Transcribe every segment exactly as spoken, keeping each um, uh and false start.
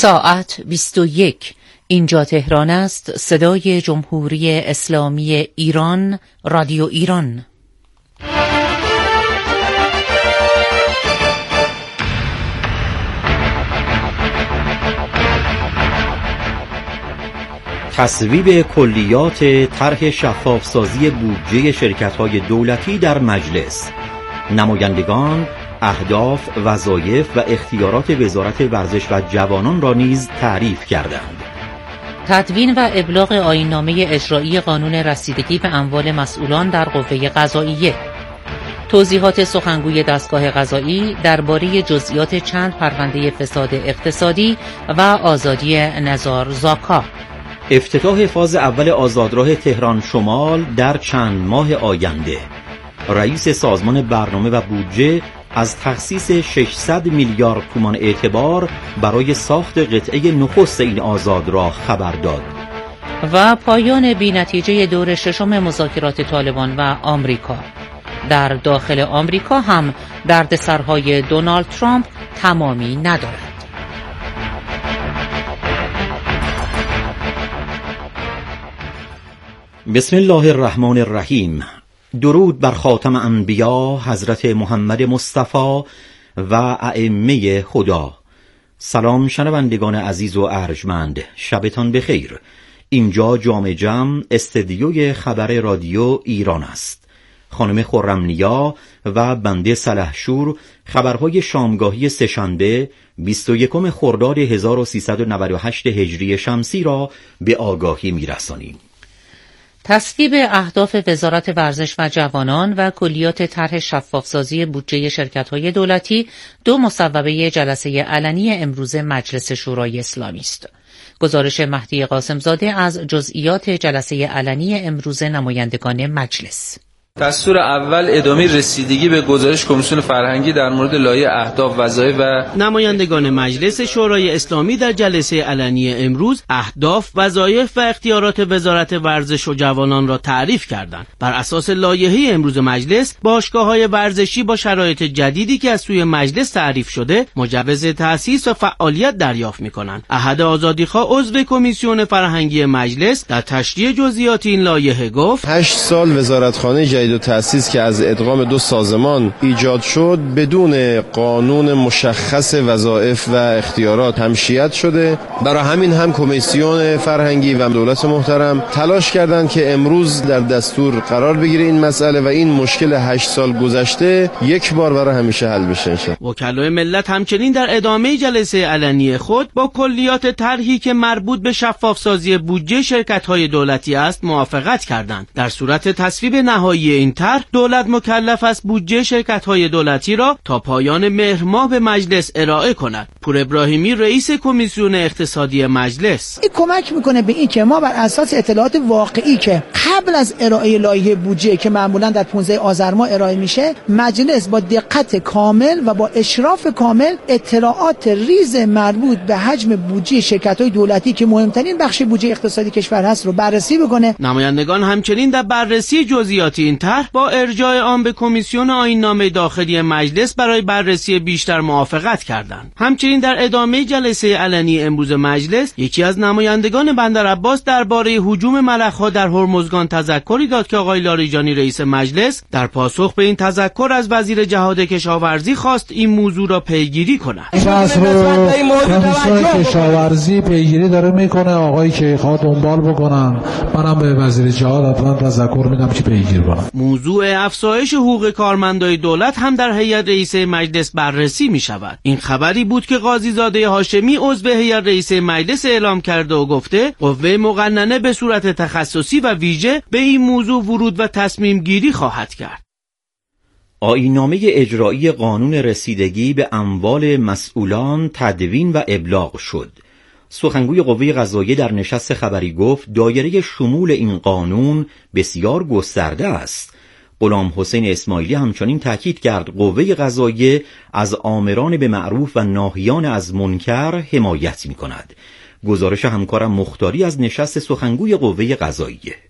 ساعت بیست و یک. اینجا تهران است. صدای جمهوری اسلامی ایران، رادیو ایران. تصویب کلیات طرح شفافسازی بودجه شرکت‌های دولتی در مجلس. نمایندگان اهداف، وظایف و اختیارات وزارت ورزش و جوانان را نیز تعریف کردند. تدوین و ابلاغ آیین‌نامه اجرایی قانون رسیدگی به اموال مسئولان در قوه قضاییه. توضیحات سخنگوی دستگاه قضایی درباره جزئیات چند پرونده فساد اقتصادی و آزادی نزار زاکا. افتتاح فاز اول آزادراه تهران شمال در چند ماه آینده. رئیس سازمان برنامه و بودجه از تخصیص ششصد میلیارد تومان اعتبار برای ساخت قطعه نخست این آزادراه خبر داد. و پایان بی‌نتیجه دور ششم مذاکرات طالبان و آمریکا. در داخل آمریکا هم دردسرهای دونالد ترامپ تمامی ندارد. بسم الله الرحمن الرحیم. درود بر خاتم انبیا حضرت محمد مصطفی و ائمه خدا. سلام شنوندگان عزیز و ارجمند، شبتان بخیر. اینجا جام جم استدیوی خبر رادیو ایران است. خانم خرمنیا و بنده سلحشور خبرهای شامگاهی سه‌شنبه بیست و یکم خرداد هزار و سیصد و نود و هشت هجری شمسی را به آگاهی می‌رسانیم. تصویب اهداف وزارت ورزش و جوانان و کلیات طرح شفافسازی بودجه شرکت‌های دولتی دو مصوبه جلسه علنی امروز مجلس شورای اسلامی است. گزارش مهدی قاسمزاده از جزئیات جلسه علنی امروز نمایندگان مجلس. دستور اول ادامه رسیدگی به گزارش کمیسیون فرهنگی در مورد لایحه اهداف، وظایف و نمایندگان مجلس شورای اسلامی در جلسه علنی امروز اهداف، وظایف و اختیارات وزارت ورزش و جوانان را تعریف کردند. بر اساس لایحه امروز مجلس، باشگاه‌های ورزشی با شرایط جدیدی که از سوی مجلس تعریف شده، مجوز تأسیس و فعالیت دریافت می‌کنند. احد آزادیخواه عضو کمیسیون فرهنگی مجلس در تشریح جزئیات این لایحه گفت: هشت سال وزارتخانه جدید و تأسیس که از ادغام دو سازمان ایجاد شد بدون قانون مشخص وظایف و اختیارات تمشیت شده. برای همین هم کمیسیون فرهنگی و دولت محترم تلاش کردند که امروز در دستور قرار بگیره این مسئله و این مشکل هشت سال گذشته یک بار برای همیشه حل بشه. وکلای ملت همچنین در ادامه جلسه علنی خود با کلیات طرحی که مربوط به شفافسازی بودجه شرکت‌های دولتی است موافقت کردند. در صورت تصویب نهایی این طرح، دولت مکلف است بودجه شرکت‌های دولتی را تا پایان مهر ماه به مجلس ارائه کند. پور ابراهیمی رئیس کمیسیون اقتصادی مجلس: این کمک میکنه به این که ما بر اساس اطلاعات واقعی که قبل از ارائه لایحه بودجه که معمولا در پانزده آذر ماه ارائه میشه، مجلس با دقت کامل و با اشراف کامل اطلاعات ریز مربوط به حجم بودجه شرکت‌های دولتی که مهمترین بخش بودجه اقتصادی کشور هست رو بررسی بکنه. نمایندگان همچنین در بررسی جزئیات این طرح با ارجاع آن به کمیسیون آیین‌نامه داخلی مجلس برای بررسی بیشتر موافقت کردند. همچنین در ادامه جلسه علنی امروز مجلس، یکی از نمایندگان بندرعباس درباره هجوم ملخ‌ها در هرمزگان تذکری داد که آقای لاریجانی رئیس مجلس در پاسخ به این تذکر از وزیر جهاد کشاورزی خواست این موضوع را پیگیری کند. کمیسیون کشاورزی پیگیری داره میکنه، آقای که خواد دنبال بکنن، منم به وزیر جهاد حتما تذکر میدم که پیگیری کنه. موضوع افزایش حقوق کارمندای دولت هم در هیئت رئیسه مجلس بررسی می شود. این خبری بود که قاضی زاده هاشمی عضو هیئت رئیسه مجلس اعلام کرده و گفته قوه مقننه به صورت تخصصی و ویژه به این موضوع ورود و تصمیم گیری خواهد کرد. آیین‌نامه اجرایی قانون رسیدگی به اموال مسئولان تدوین و ابلاغ شد. سخنگوی قوه قضاییه در نشست خبری گفت دایره شمول این قانون بسیار گسترده است. غلام حسین اسماعیلی همچنین تاکید کرد قوه قضاییه از آمران به معروف و ناهیان از منکر حمایت می کند. گزارش همکارم مختاری از نشست سخنگوی قوه قضاییه.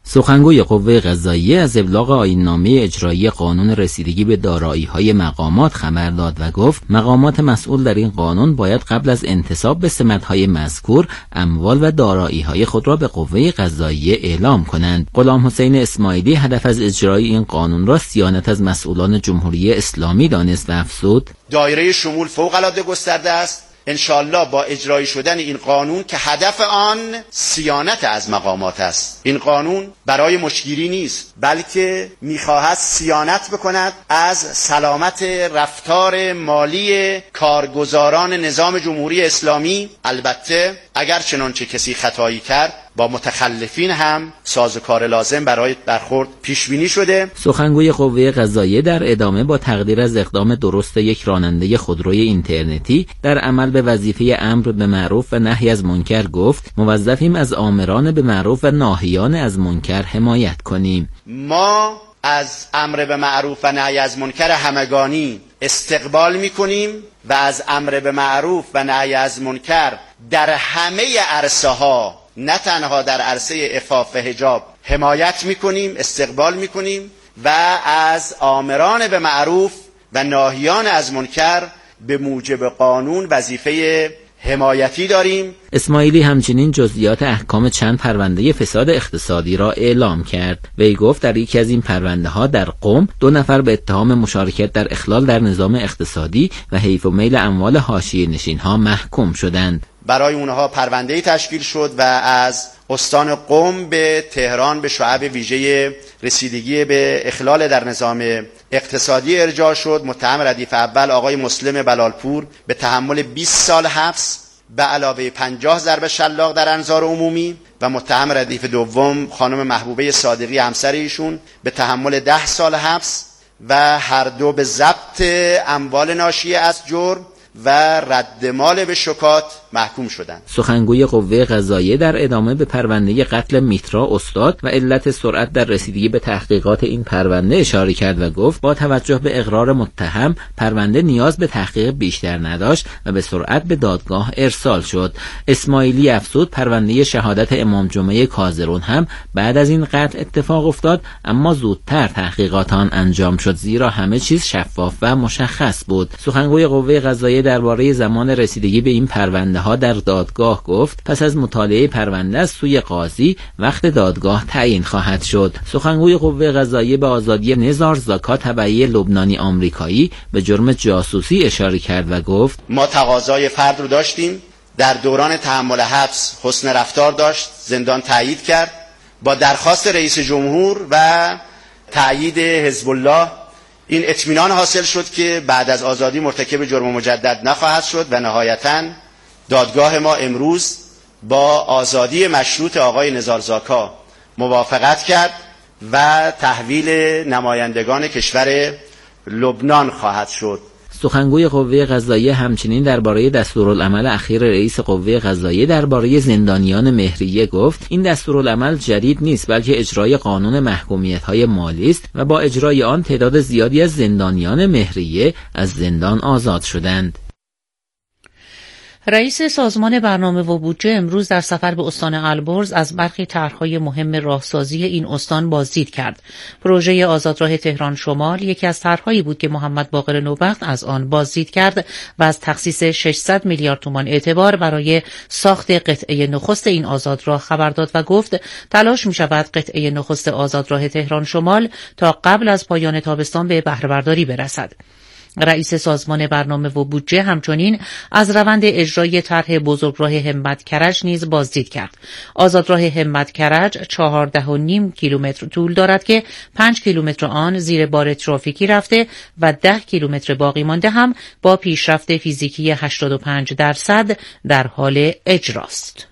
سخنگوی قوه قضاییه از ابلاغ آیین‌نامه اجرایی قانون رسیدگی به دارایی‌های مقامات خبر داد و گفت مقامات مسئول در این قانون باید قبل از انتصاب به سمت‌های مذکور اموال و دارایی‌های خود را به قوه قضاییه اعلام کنند. غلام حسین اسماعیلی هدف از اجرای این قانون را صیانت از مسئولان جمهوری اسلامی دانست و افزود: دایره شمول فوق‌العاده گسترده است. انشالله با اجرایی شدن این قانون که هدف آن صیانت از مقامات است، این قانون برای مشگیری نیست بلکه میخواهد صیانت بکند از سلامت رفتار مالی کارگزاران نظام جمهوری اسلامی. البته اگر چنانچه کسی خطایی کرد با متخلفین هم سازوکار لازم برای برخورد پیش بینی شده. سخنگوی قوه قضاییه در ادامه با تقدیر از اقدام درست یک راننده خودروی اینترنتی در عمل به وظیفه امر به معروف و نهی از منکر گفت موظفیم از آمران به معروف و ناهیان از منکر حمایت کنیم. ما از امر به معروف و نهی از منکر همگانی استقبال میکنیم و از امر به معروف و نهی از منکر در همه عرصه ها، نه تنها در عرصه عفاف و حجاب، حمایت میکنیم، استقبال میکنیم و از آمران به معروف و ناهیان از منکر به موجب قانون وظیفه حمایتی داریم. اسماعیلی همچنین جزئیات احکام چند پرونده فساد اقتصادی را اعلام کرد. وی گفت در یکی از این پرونده ها در قم دو نفر به اتهام مشارکت در اخلال در نظام اقتصادی و حیف و میل اموال حاشیه نشین ها محکوم شدند. برای اونها پرونده تشکیل شد و از استان قم به تهران به شعب ویژه رسیدگی به اخلال در نظام اقتصادی ارجاع شد. متهم ردیف اول آقای مسلم بلالپور به تحمل بیست سال حبس به علاوه پنجاه ضرب شلاق در انظار عمومی و متهم ردیف دوم خانم محبوبه صادقی همسر ایشون به تحمل ده سال حبس و هر دو به ضبط اموال ناشی از جرم و رد مال به شکات محکوم شدند. سخنگوی قوه قضاییه در ادامه به پرونده قتل میترا استاد و علت سرعت در رسیدگی به تحقیقات این پرونده اشاره کرد و گفت با توجه به اقرار متهم پرونده نیاز به تحقیق بیشتر نداشت و به سرعت به دادگاه ارسال شد. اسماعیلی افزود پرونده شهادت امام جمعه کازرون هم بعد از این قتل اتفاق افتاد، اما زودتر تحقیقات آن انجام شد زیرا همه چیز شفاف و مشخص بود. سخنگوی قوه قضاییه درباره زمان رسیدگی به این پرونده ها در دادگاه گفت پس از مطالعه پرونده از سوی قاضی وقت دادگاه تعیین خواهد شد. سخنگوی قوه قضاییه به آزادی نزار زاکا تبعی لبنانی آمریکایی به جرم جاسوسی اشاره کرد و گفت ما تقاضای فرد رو داشتیم، در دوران تحمل حبس حسن رفتار داشت، زندان تایید کرد. با درخواست رئیس جمهور و تایید حزب الله این اطمینان حاصل شد که بعد از آزادی مرتکب جرم مجدد نخواهد شد و نهایتاً دادگاه ما امروز با آزادی مشروط آقای نزار زاکا موافقت کرد و تحویل نمایندگان کشور لبنان خواهد شد. سخنگوی قوه قضاییه همچنین درباره دستورالعمل اخیر رئیس قوه قضاییه درباره زندانیان مهریه گفت این دستورالعمل جدید نیست بلکه اجرای قانون محکومیت‌های مالی است و با اجرای آن تعداد زیادی از زندانیان مهریه از زندان آزاد شدند. رئیس سازمان برنامه و بودجه امروز در سفر به استان البرز از برخی طرح‌های مهم راهسازی این استان بازدید کرد. پروژه آزادراه تهران شمال یکی از طرح‌هایی بود که محمد باقر نوبخت از آن بازدید کرد و از تخصیص ششصد میلیارد تومان اعتبار برای ساخت قطعه نخست این آزادراه خبر داد و گفت تلاش می‌شود قطعه نخست آزادراه تهران شمال تا قبل از پایان تابستان به بهره برداری برسد. رئیس سازمان برنامه و بودجه همچنین از روند اجرای طرح بزرگراه همت کرج نیز بازدید کرد. آزادراه همت کرج چهارده و نیم کیلومتر طول دارد که پنج کیلومتر آن زیر بار ترافیکی رفته و ده کیلومتر باقی مانده هم با پیشرفت فیزیکی هشتاد و پنج درصد در حال اجراست.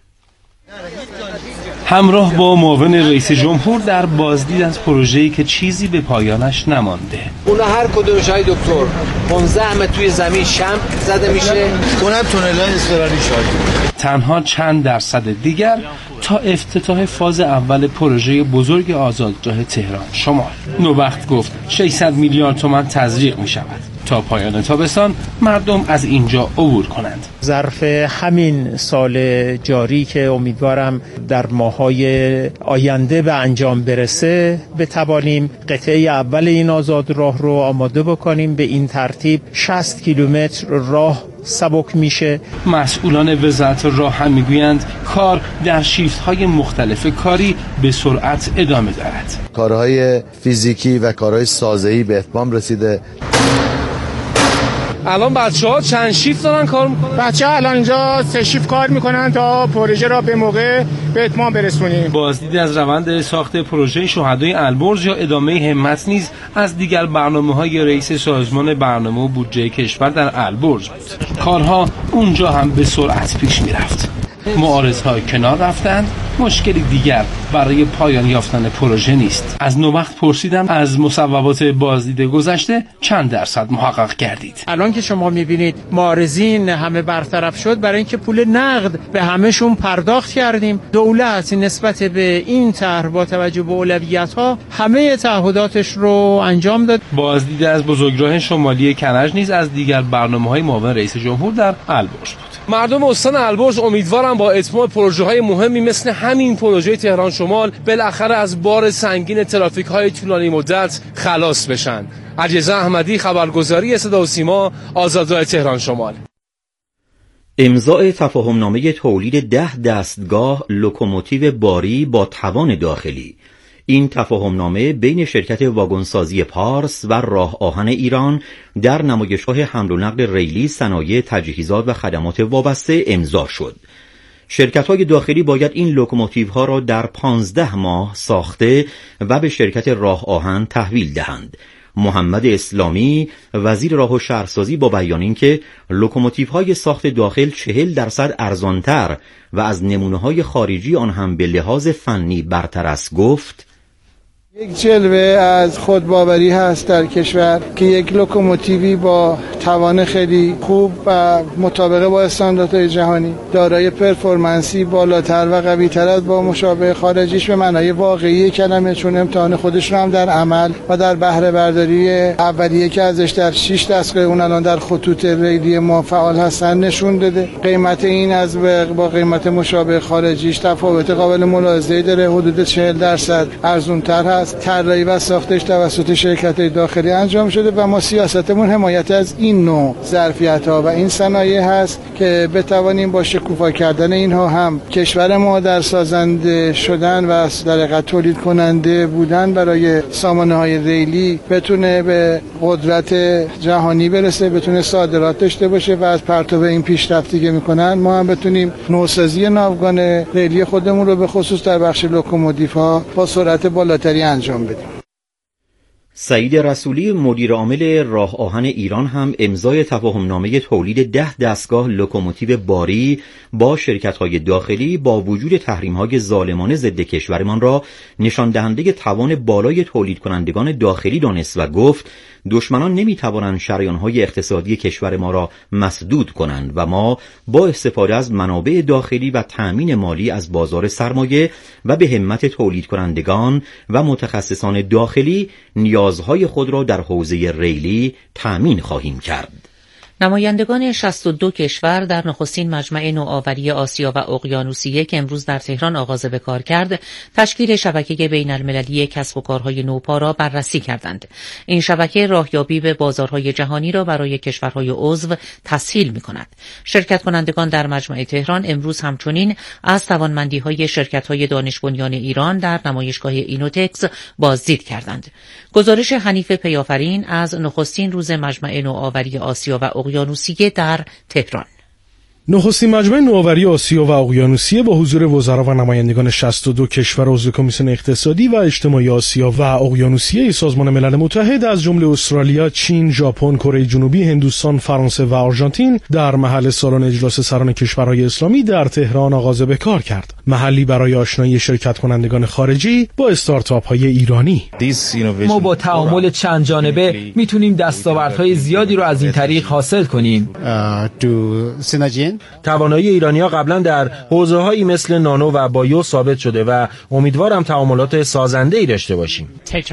همراه با معاون رئیس جمهور در بازدید از پروژه‌ای که چیزی به پایانش نمانده. اونا هر کدومش های دکتر پانزده متر توی زمین شمع زده میشه، اونم تونل‌های اضطراری شده. تنها چند درصد دیگر تا افتتاح فاز اول پروژه بزرگ آزادراه تهران شمال. نوبخت گفت ششصد میلیارد تومان تزریق می شود تا پایان تابستان مردم از اینجا عبور کنند. ظرف همین سال جاری که امیدوارم در ماه‌های آینده به انجام برسه بتوانیم قطعه اول این آزاد راه رو آماده بکنیم. به این ترتیب شصت کیلومتر راه سبک میشه. مسئولان وزارت راه هم میگویند کار در شیفت‌های مختلف کاری به سرعت ادامه دارد. کارهای فیزیکی و کارهای سازه‌ای به اتمام رسیده. الان بچه‌ها چند شیفت دارن کار میکنن؟ بچه‌ها الان اینجا سه شیفت کار میکنن تا پروژه را به موقع به اتمام برسونیم. بازدید از روند ساخت پروژه شهدای البرز یا ادامه همت نیز از دیگر برنامه‌های رئیس سازمان برنامه و بودجه کشور در البرز بود. کارها اونجا هم به سرعت پیش میرفت. معارضه‌ها کنار رفتند، مشکلی دیگر برای پایان یافتن پروژه نیست. از نوبخت پرسیدم از مصوبات بازدید گذشته چند درصد محقق کردید؟ الان که شما میبینید معارضین همه برطرف شد، برای اینکه پول نقد به همهشون پرداخت کردیم. دولت نسبت به این طرح با توجه به اولویت‌ها همه تعهداتش رو انجام داد. بازدید از بزرگراه شمالی کرج نیز از دیگر برنامه‌های معاون رئیس جمهور در البرز بود. مردم استان البرز امیدوارم با اتمام پروژه‌های مهمی مثل همین پروژه تهران شمال بالاخره از بار سنگین ترافیک‌های طولانی مدت خلاص بشن. علیرضا احمدی، خبرگزاری صدا و سیما، آزادراه تهران شمال. امضای تفاهمنامه تولید ده دستگاه لوکوموتیو باری با توان داخلی. این تفاهمنامه بین شرکت واگنسازی پارس و راه آهن ایران در نمایشگاه حمل و نقل ریلی صنایع تجهیزات و خدمات وابسته امضا شد. شرکت‌های داخلی باید این لوکوموتیوها را در پانزده ماه ساخته و به شرکت راه آهن تحویل دهند. محمد اسلامی وزیر راه و شهرسازی با بیان اینکه لوکوموتیوهای ساخت داخل چهل درصد ارزانتر و از نمونه‌های خارجی آن هم به لحاظ فنی برتر است گفت: یک جلوه از خودباوری هست در کشور که یک لوکوموتیوی با توان خیلی خوب و مطابق با استانداردهای جهانی دارای پرفورمنسی بالاتر و قوی‌تر از با مشابه خارجیش به معنای واقعی کلمه، چون امتحان خودش رو هم در عمل و در بهره برداری اولیه که ازش در شش دستگاه اون الان در خطوط ریلی ما فعال هستن نشون داده. قیمت این از با قیمت مشابه خارجیش تفاوت قابل ملاحظه‌ای داره، حدود چهل درصد ارزان‌تر هست. طراحی و ساختش توسط شرکت‌های داخلی انجام شده و ما سیاستمون حمایت از این نوع ظرفیت‌ها و این صنایع هست که بتوانیم با شکوفا کردن اینها هم کشور ما در سازنده شدن و در حقیقت تولید کننده بودن برای سامانه‌های ریلی بتونه به قدرت جهانی برسه، بتونه صادرات داشته باشه و از پرتو این پیشرفتی که می‌کنن ما هم بتونیم نوسازی ناوگان ریلی خودمون رو به خصوص در بخش لوکوموتیوها با سرعت بالاتری انجام بدیم. سعید رسولی مدیر عامل راه آهن ایران هم امضای تفاهمنامه تولید ده دستگاه لوکوموتیو باری با شرکت‌های داخلی با وجود تحریم‌های ظالمانه ضد کشورمان را نشان دهنده توان بالای تولید کنندگان داخلی دانست و گفت دشمنان نمی‌توانند شریان‌های اقتصادی کشور ما را مسدود کنند و ما با استفاده از منابع داخلی و تأمین مالی از بازار سرمایه و به همت تولید کنندگان و متخصصان داخلی نیازهای خود را در حوزه ریلی تأمین خواهیم کرد. نمایندگان شصت و دو کشور در نخستین مجمع نوآوری آسیا و اقیانوسیه که امروز در تهران آغاز به کار کرد، تشکیل شبکه بین المللی کسب و کارهای نوپا را بررسی کردند. این شبکه راهیابی به بازارهای جهانی را برای کشورهای عضو تسهیل می‌کند. شرکت کنندگان در مجمع تهران امروز همچنین از توانمندی‌های شرکت‌های دانش بنیان ایران در نمایشگاه اینوتکس بازدید کردند. گزارش حنیف پیافرین از نخستین روز مجمع نوآوری آسیا و اقیانوسیه در تهران. نخستین مجمع نوآوری آسیا و اقیانوسیه با حضور وزرا و نمایندگان شصت و دو کشور عضو کمیسیون اقتصادی و اجتماعی آسیا و اقیانوسیه سازمان ملل متحد از جمله استرالیا، چین، ژاپن، کره جنوبی، هندوستان، فرانسه و آرژانتین در محل سالن اجلاس سران کشورهای اسلامی در تهران آغاز به کار کرد. محلی برای آشنایی شرکت کنندگان خارجی با استارتاپ‌های ایرانی. ما با تعامل چند جانبه میتونیم دستاوردهای زیادی رو از این طریق حاصل کنیم. توانایی ایرانی‌ها قبلا در حوزه‌هایی مثل نانو و بایو ثابت شده و امیدوارم تعاملات سازنده‌ای داشته باشیم.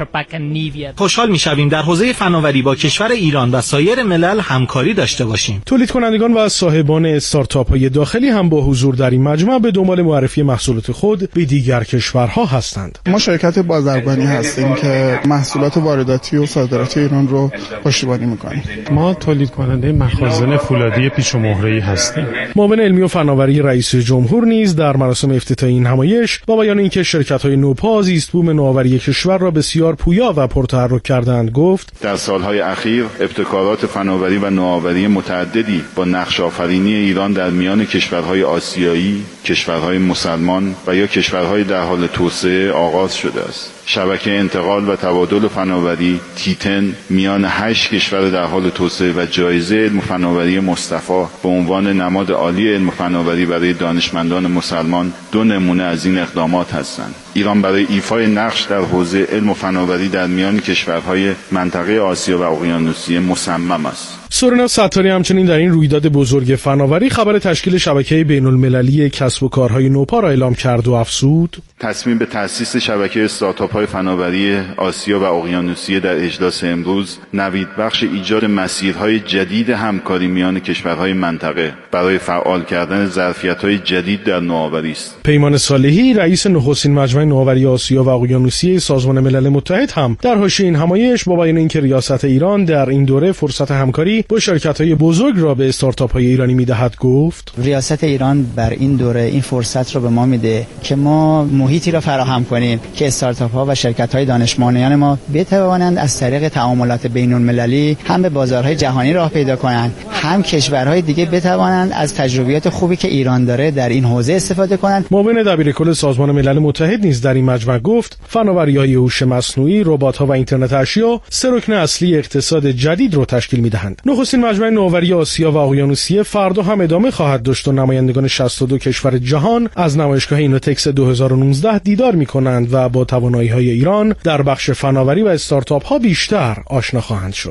خوشحال می‌شویم در حوزه فناوری با کشور ایران و سایر ملل همکاری داشته باشیم. تولید کنندگان و صاحبان استارتاپ‌های داخلی هم با حضور در این مجمع به دنبال معرفی محصولات خود به دیگر کشورها هستند. ما شرکت بازرگانی هستیم که محصولات وارداتی و صادراتی ایران رو پشتیبانی می‌کنیم. ما تولید کننده مخازن فولادی پیچ و مهره‌ای هستیم. معاون علمی و فناوری رئیس جمهور نیز در مراسم افتتاحی این همایش با بیان اینکه شرکت‌های نوپا زیست بوم نوآوری کشور را بسیار پویا و پرتحرک کردند گفت: در سالهای اخیر ابتکارات فناوری و نوآوری متعددی با نقش آفرینی ایران در میان کشورهای آسیایی، کشورهای مسلمان و یا کشورهای در حال توسعه آغاز شده است. شبکه انتقال و تبادل فناوری تیتن میان هشت کشور در حال توسعه و جایزه علم و فناوری مصطفی به عنوان نماد عالی علم و فناوری برای دانشمندان مسلمان دو نمونه از این اقدامات هستند. ایران برای ایفای نقش در حوزه علم و فناوری در میان کشورهای منطقه آسیا و اقیانوسیه مصمم است. سورنا ستاری همچنین در این رویداد بزرگ فناوری خبر تشکیل شبکه بین‌المللی کسب و کارهای نوپا را اعلام کرد و افزود: تصمیم به تأسیس شبکه استارتاپ‌های فناوری آسیا و اقیانوسیه در اجلاس امروز نوید بخش ایجاد مسیرهای جدید همکاری میان کشورهای منطقه برای فعال کردن ظرفیت‌های جدید در نوآوری است. پیمان صالحی رئیس نخستین مجمع نوآوری آسیا و اقیانوسیه سازمان ملل متحد هم در حاشیه این همایش با بیان اینکه ریاست ایران در این دوره فرصت همکاری با شرکت‌های بزرگ را به استارتاپ‌های ایرانی می‌دهد گفت: ریاست ایران بر این دوره این فرصت را به ما میده که ما محیطی را فراهم کنیم که استارتاپ‌ها و شرکت‌های دانشمندان ما بتوانند از طریق تعاملات بین‌المللی هم به بازارهای جهانی راه پیدا کنند، هم کشورهای دیگه بتوانند از تجربیات خوبی که ایران داره در این حوزه استفاده کنند. معاون دبیرکل سازمان ملل متحد نیز در این مجمع گفت: فناوری‌های هوش مصنوعی، ربات‌ها و اینترنت اشیا سه رکن اصلی اقتصاد جدید را تشکیل می‌دهند. نخستین مجمع نوآوری آسیا و اقیانوسیه فردا هم ادامه خواهد داشت و نمایندگان شصت و دو کشور جهان از نمایشگاه اینوتکس دو هزار و نوزده دیدار می‌کنند و با توانایی‌های ایران در بخش فناوری و استارتاپ‌ها بیشتر آشنا خواهند شد.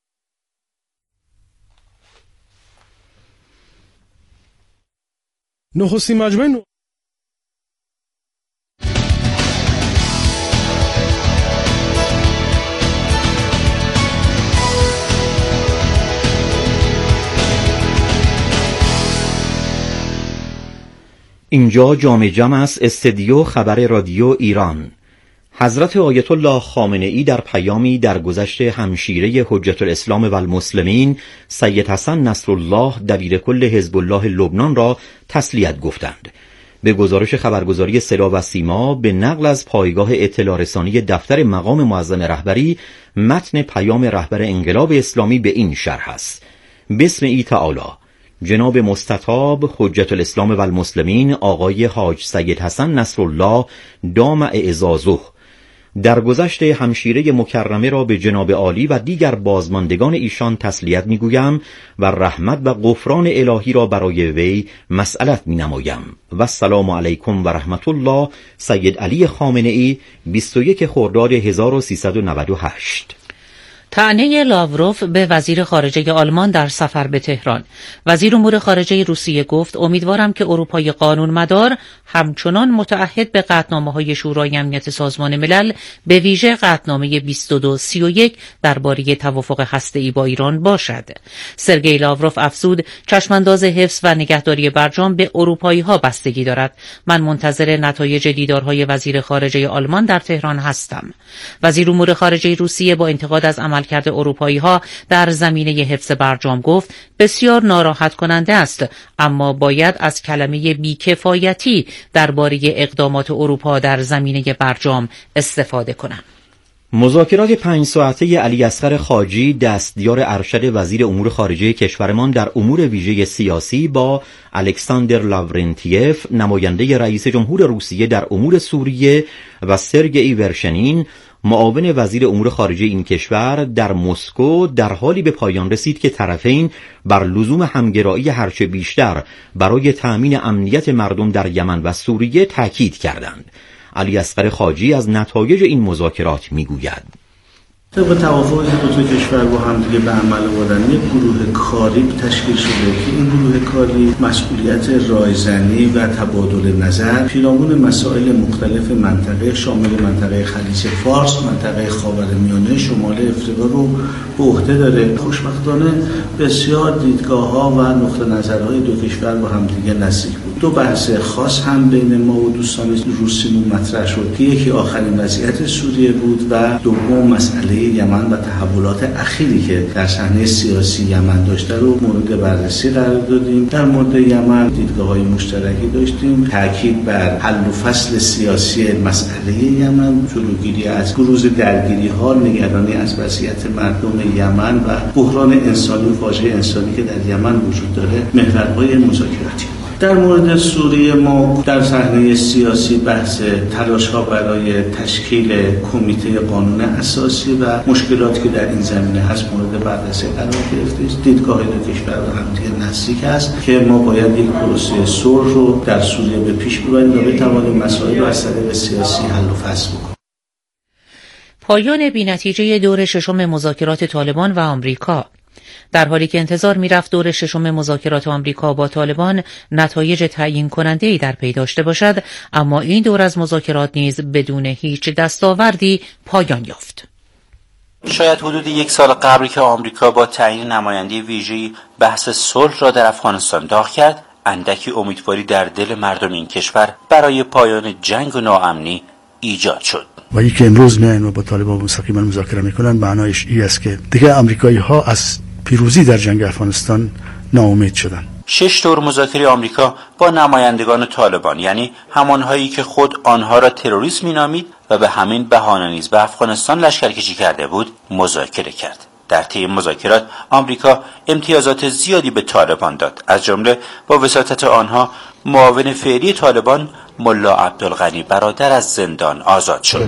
نخستین مجمع نو... اینجا جامع جمع است، استدیو خبر رادیو ایران. حضرت آیت الله خامنه‌ای در پیامی در گذشت همشیره حجت الاسلام و المسلمین سید حسن نصرالله دبیرکل حزب الله لبنان را تسلیت گفتند. به گزارش خبرگزاری صدا و سیما به نقل از پایگاه اطلاع رسانی دفتر مقام معظم رهبری، متن پیام رهبر انقلاب اسلامی به این شرح است: بسم ای تعالی، جناب مستطاب حجت الاسلام و المسلمین آقای حاج سید حسن نصرالله دام اعزازه در گذشت همشیره مکرمه را به جناب عالی و دیگر بازماندگان ایشان تسلیت میگویم و رحمت و غفران الهی را برای وی مسئلت می نمایم. و السلام علیکم و رحمت الله. سید علی خامنه‌ای، بیست و یک خرداد هزار و سیصد و نود و هشت. طعنه لاوروف به وزیر خارجه آلمان در سفر به تهران. وزیر امور خارجه روسیه گفت: امیدوارم که اروپای قانون مدار همچنان متعهد به قطعنامه‌های شورای امنیت سازمان ملل، به ویژه قطعنامه بیست و دو سی و یک درباره توافق هسته‌ای با ایران باشد. سرگئی لاوروف افزود: چشمانداز حفظ و نگهداری برجام به اروپایی‌ها بستگی دارد. من منتظر نتایج دیدارهای وزیر خارجه آلمان در تهران هستم. وزیر امور خارجه روسیه با انتقاد از عمل کرده اروپایی ها در زمینه حفظ برجام گفت: بسیار ناراحت کننده است، اما باید از کلمه بیکفایتی درباره اقدامات اروپا در زمینه برجام استفاده کنم. مذاکرات پنج ساعته علی اصغر خاجی دستیار ارشد وزیر امور خارجه کشورمان در امور ویژه سیاسی با الکساندر لاورنتیف نماینده رئیس جمهور روسیه در امور سوریه و سرگئی ورشنین معاون وزیر امور خارجه این کشور در مسکو در حالی به پایان رسید که طرفین بر لزوم همگرایی هرچه بیشتر برای تأمین امنیت مردم در یمن و سوریه تاکید کردند. علی اصغر خاجی از نتایج این مذاکرات میگوید: طبق توافقی که دو تا کشور با هم دیگه به عمل آوردن، یک گروه کاری تشکیل شده که این گروه کاری مسئولیت رایزنی و تبادل نظر پیرامون مسائل مختلف منطقه شامل منطقه خلیج فارس، منطقه خاورمیانه، شمال افریقا رو به عهده داره. خوشبختانه بسیار دیدگاه‌ها و نقطه نظرهای دو کشور با هم دیگه نزدیک بود. دو بحث خاص هم بین ما و دوستان روسیمون مطرح شد که یکی آخرین وضعیت سوریه بود و دوم مسئله یمن و تحولات اخیری که در صحنه سیاسی یمن داشته رو مورد بررسی قرار دادیم. در مورد یمن دیدگاه‌های مشترکی داشتیم، تاکید بر حل و فصل سیاسی مسئله یمن، جلوگیری از بروز درگیری‌ها، نگرانی از وضعیت مردم یمن و بحران انسانی، فاجعه انسانی که در یمن وجود داره، محورهای مذاکراتی. در مورد سوریه ما در صحنه سیاسی بحث تلاش‌ها برای تشکیل کمیته قانون اساسی و مشکلاتی که در این زمینه هست مورد بررسی قرار گرفته است. دیدگاه دو کشور به هم دیگه نزدیک است که ما باید یک پروسه صلح رو در سوریه به پیش ببریم و بتوانیم مسائل رو از طریق سیاسی حل و فصل بکنیم. پایان بی‌نتیجه دور ششم مذاکرات طالبان و آمریکا. در حالی که انتظار می‌رفت دور ششم مذاکرات آمریکا با طالبان نتایج تعیین کننده‌ای در پی داشته باشد، اما این دور از مذاکرات نیز بدون هیچ دستاوردی پایان یافت. شاید حدود یک سال قبل که آمریکا با تعیین نماینده ویژه‌ای بحث صلح را در افغانستان داغ کرد، اندکی امیدواری در دل مردم این کشور برای پایان جنگ و ناامنی ایجاد شد. و اینکه امروز میان و با طالبان مستقیما مذاکره میکنن، معنایش این است که دیگه آمریکایی ها از پیروزی در جنگ افغانستان ناامید شدن. شش دور مذاکره آمریکا با نمایندگان طالبان، یعنی همانهایی که خود آنها را تروریست مینامید و به همین بهانه نیز به افغانستان لشکرکشی کرده بود، مذاکره کرد. در طی مذاکرات آمریکا امتیازات زیادی به طالبان داد، از جمله با وساطت آنها معاون فعلی طالبان ملا عبدالغنی برادر از زندان آزاد شد.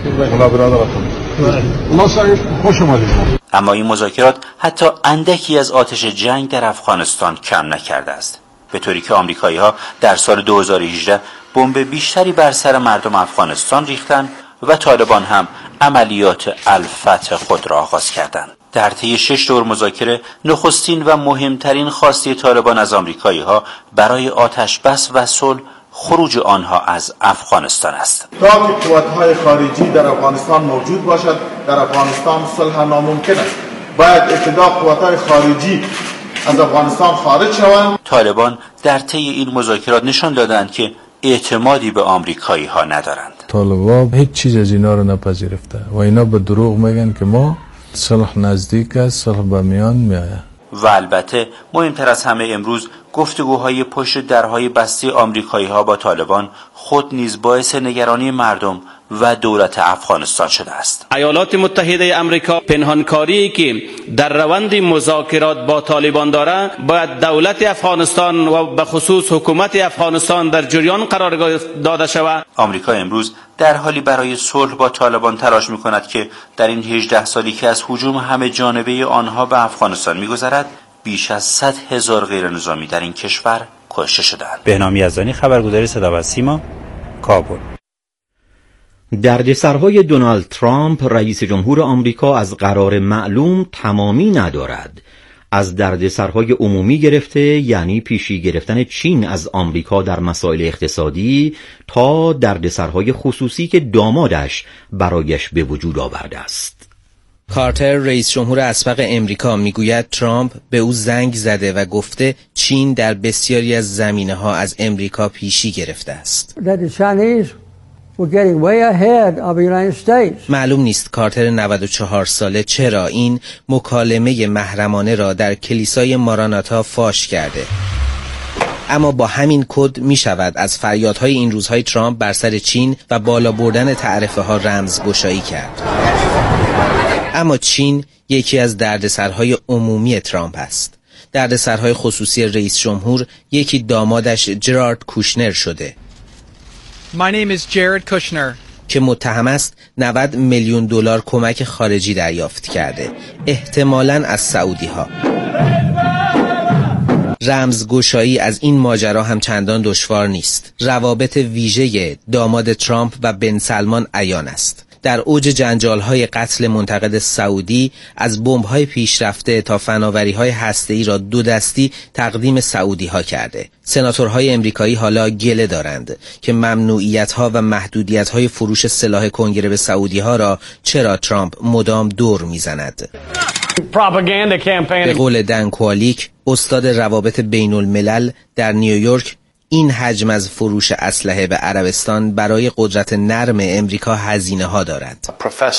اما این مذاکرات حتی اندکی از آتش جنگ در افغانستان کم نکرده است، به طوری که آمریکایی‌ها در سال دو هزار و هجده بمب بیشتری بر سر مردم افغانستان ریختند و طالبان هم عملیات الفتح خود را آغاز کردند. در طی شش دور مذاکره نخستین و مهمترین خواسته طالبان از آمریکایی‌ها برای آتش بس و صلح خروج آنها از افغانستان است. تا که قوت‌های خارجی در افغانستان موجود باشد، در افغانستان صلح ناممکن است. باید ابتدا قوت‌های خارجی از افغانستان خارج شوند. طالبان در طی این مذاکرات نشان دادند که اعتمادی به آمریکایی‌ها ندارند. طالبان هیچ چیز از اینا رو نپذیرفته و اینا به دروغ میگن که ما صلح نزدیک است، صلح به میان میآید. و البته مهمتر از همه امروز گفتگوهای پشت درهای بسته آمریکایی‌ها با طالبان خود نیز باعث نگرانی مردم و دولت افغانستان شده است. ایالات متحده آمریکا پنهانکاری که در روند مذاکرات با طالبان داره، باید دولت افغانستان و به خصوص حکومت افغانستان در جریان قرار داده شود. آمریکا امروز در حالی برای صلح با طالبان تلاش می‌کند که در این هجده سالی که از هجوم همه جانبه آنها به افغانستان می‌گذرد، بیش از صد هزار غیر نظامی در این کشور کشته شدند. بهنام یزدانی، خبرگزاری صدا و سیما، کابل. دردسرهای دونالد ترامپ رئیس جمهور آمریکا از قرار معلوم تمامی ندارد. از دردسرهای عمومی گرفته، یعنی پیشی گرفتن چین از آمریکا در مسائل اقتصادی، تا دردسرهای خصوصی که دامادش برایش به وجود آورده است. کارتر رئیس جمهور اسبق امریکا میگوید ترامپ به او زنگ زده و گفته چین در بسیاری از زمینه‌ها از امریکا پیشی گرفته است. معلوم نیست کارتر نود و چهار ساله چرا این مکالمه محرمانه را در کلیسای ماراناتا فاش کرده. اما با همین کد می شود از فریادهای این روزهای ترامپ بر سر چین و بالا بردن تعرفه ها رمزگشایی کرد. اما چین یکی از دردسرهای عمومی ترامپ است. دردسرهای خصوصی رئیس جمهور یکی دامادش جرارد کوشنر شده. My name is Jared Kushner. که متهم است نود میلیون دلار کمک خارجی دریافت کرده، احتمالاً از سعودی ها. رمزگشایی از این ماجرا هم چندان دشوار نیست. روابط ویژه داماد ترامپ و بن سلمان عیان است. در اوج جنجال‌های قتل منتقد سعودی از بمب‌های پیشرفته تا فناوری‌های هسته‌ای را دو دستی تقدیم سعودی‌ها کرده. سناتورهای امریکایی حالا گله دارند که ممنوعیت‌ها و محدودیت‌های فروش سلاح کنگره به سعودی‌ها را چرا ترامپ مدام دور می‌زند. به قول دن کوالیک، استاد روابط بین الملل در نیویورک، این حجم از فروش اسلحه به عربستان برای قدرت نرم امریکا هزینه ها دارد.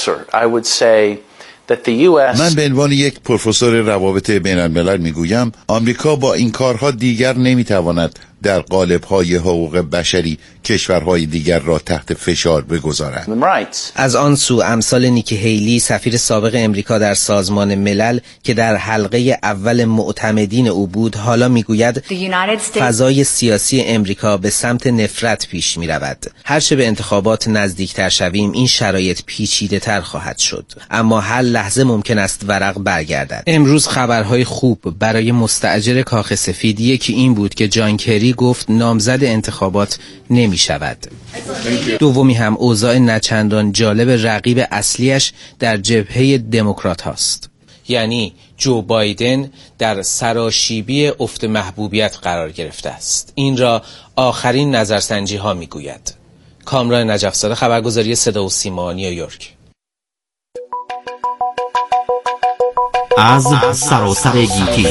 من به عنوان یک پروفسور روابط بین الملل میگویم آمریکا با این کارها دیگر نمیتواند در قالب‌های حقوق بشری کشورهای دیگر را تحت فشار بگذارد. از آن سو امثال نیکی هیلی سفیر سابق امریکا در سازمان ملل که در حلقه اول معتمدین او بود حالا میگوید فضای سیاسی امریکا به سمت نفرت پیش میرود. هرچه به انتخابات نزدیکتر شویم این شرایط پیچیده تر خواهد شد، اما هر لحظه ممکن است ورق برگردد. امروز خبرهای خوب برای مستاجر کاخ سفید یکی این بود که جان کری گفت نامزد انتخابات نمی شود. دومی هم اوضاع نچندان جالب رقیب اصلیش در جبهه دموکرات هاست، یعنی جو بایدن در سراشیبی افت محبوبیت قرار گرفته است. این را آخرین نظرسنجی ها می گوید. کامران نجفزاده، خبرگزاری صدا و سیما، نیویورک. از سراسر گیتی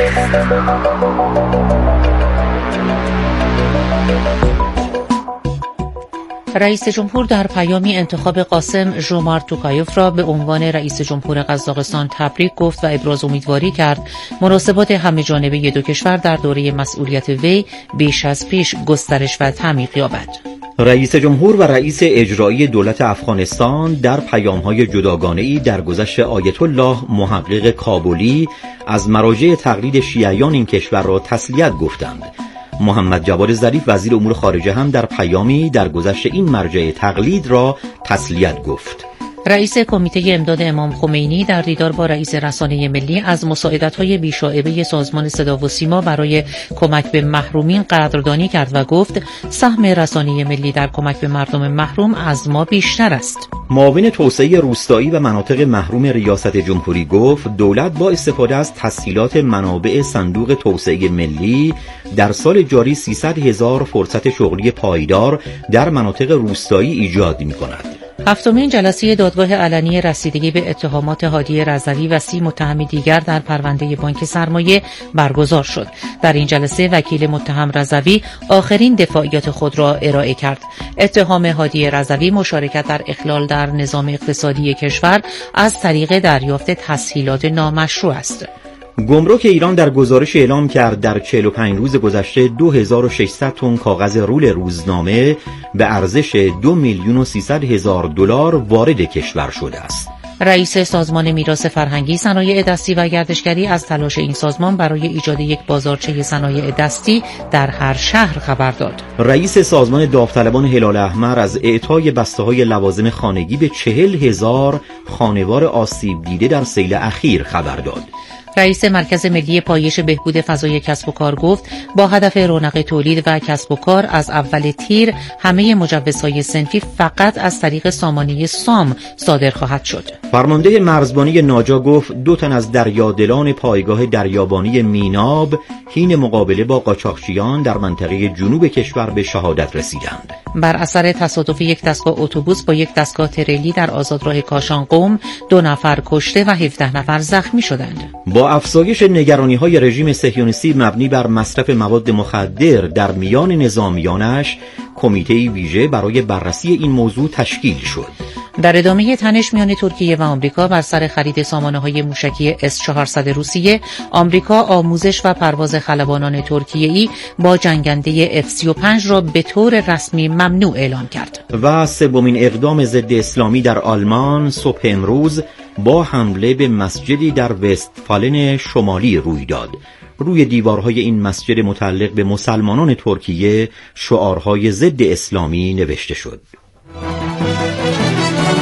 رئیس جمهور در پیامی انتخاب قاسم ژومارت توکایوف را به عنوان رئیس جمهور قزاقستان تبریک گفت و ابراز امیدواری کرد مناسبات همه جانبه دو کشور در دوره مسئولیت وی بیش از پیش گسترش و تعمیق یابد. رئیس جمهور و رئیس اجرایی دولت افغانستان در پیام‌های جداگانه‌ای درگذشت آیت الله محقق کابلی از مراجع تقلید شیعیان این کشور را تسلیت گفتند. محمد جواد ظریف وزیر امور خارجه هم در پیامی درگذشت این مرجع تقلید را تسلیت گفت. رئیس کمیته امداد امام خمینی در دیدار با رئیس رسانه ملی از مساعدت‌های بی‌شائبه سازمان صدا و سیما برای کمک به محرومین قدردانی کرد و گفت سهم رسانه ملی در کمک به مردم محروم از ما بیشتر است. معاون توسعه روستایی و مناطق محروم ریاست جمهوری گفت دولت با استفاده از تسهیلات منابع صندوق توسعه ملی در سال جاری سیصد هزار فرصت شغلی پایدار در مناطق روستایی ایجاد می‌کند. هفتمین جلسه دادگاه علنی رسیدگی به اتهامات هادی رضوی و سی متهم دیگر در پرونده بانک سرمایه برگزار شد. در این جلسه وکیل متهم رضوی آخرین دفاعیات خود را ارائه کرد. اتهام هادی رضوی مشارکت در اخلال در نظام اقتصادی کشور از طریق دریافت تسهیلات نامشروع است. گمرک ایران در گزارش اعلام کرد در چهل و پنج روز گذشته دو هزار و ششصد تن کاغذ رول روزنامه به ارزش دو میلیون و سیصد هزار دلار وارد کشور شده است. رئیس سازمان میراث فرهنگی، صنایع دستی و گردشگری از تلاش این سازمان برای ایجاد یک بازارچه صنایع دستی در هر شهر خبر داد. رئیس سازمان داوطلبان هلال احمر از اعطای بسته‌های لوازم خانگی به چهل هزار خانوار آسیب دیده در سیل اخیر خبر داد. رئیس مرکز ملی پایش بهبود فضای کسب و کار گفت با هدف رونق تولید و کسب و کار از اول تیر همه مجوزهای صنفی فقط از طریق سامانه سام صادر خواهد شد. فرمانده مرزبانی ناجا گفت دو تن از دریادلان پایگاه دریابانی میناب حین مقابله با قاچاقچیان در منطقه جنوب کشور به شهادت رسیدند. بر اثر تصادف یک دستگاه اتوبوس با یک دستگاه تریلی در آزادراه کاشان قم دو نفر کشته و هفده نفر زخمی شدند. با افزایش نگرانی‌های رژیم صهیونیستی مبنی بر مصرف مواد مخدر در میان نظامیانش، کمیته ویژه برای بررسی این موضوع تشکیل شد. در ادامه تنش میان ترکیه و آمریکا بر سر خرید سامانه‌های موشکی اس چهارصد روسیه، آمریکا آموزش و پرواز خلبانان ترکیه‌ای با جنگنده اف سی و پنج را به طور رسمی ممنوع اعلام کرد. و سومین اقدام ضد اسلامی در آلمان صبح امروز با حمله به مسجدی در وستفالن شمالی روی داد. روی دیوارهای این مسجد متعلق به مسلمانان ترکیه شعارهای ضد اسلامی نوشته شد.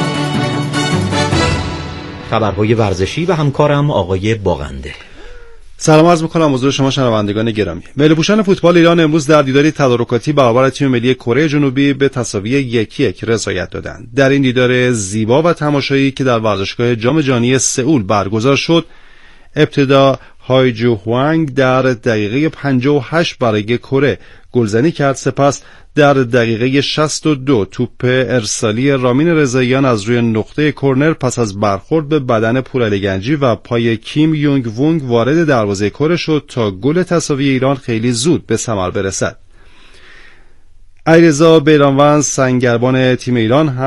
خبرهای ورزشی و همکارم آقای باغنده. سلام عرض می‌کنم حضور شما شنوندگان گرامی. ملی‌پوشان فوتبال ایران امروز در دیداری تدارکاتی برابر تیم ملی کره جنوبی به تساوی یک یک رضایت دادند. در این دیدار زیبا و تماشایی که در ورزشگاه جام جهانی سئول برگزار شد، ابتدا هایجو هوانگ در دقیقه پنجاه و هشت برای کره گلزنی کرد، سپس در دقیقه شصت و دو توپ ارسالی رامین رضاییان از روی نقطه کرنر پس از برخورد به بدن پورعلی گنجی و پای کیم یونگ وونگ وارد دروازه کره شد تا گل تساوی ایران خیلی زود به ثمر برسد. علیرضا بیرانوند سنگربان تیم ایران